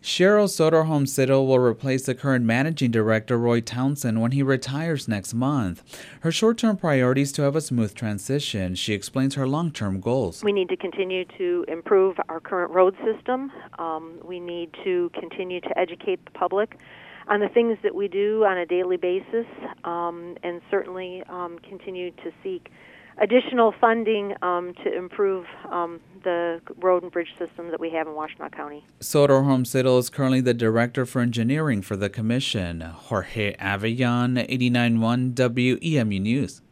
Cheryl Soderholm-Siddle will replace the current managing director, Roy Townsend, when he retires next month. Her short-term priority is to have a smooth transition. She explains her long-term goals. We need to continue to improve our current road system. We need to continue to educate the public on the things that we do on a daily basis, and certainly continue to seek additional funding to improve the road and bridge system that we have in Washtenaw County. Soderholm-Siddle is currently the director for engineering for the commission. Jorge Avellon, 89.1 WEMU News.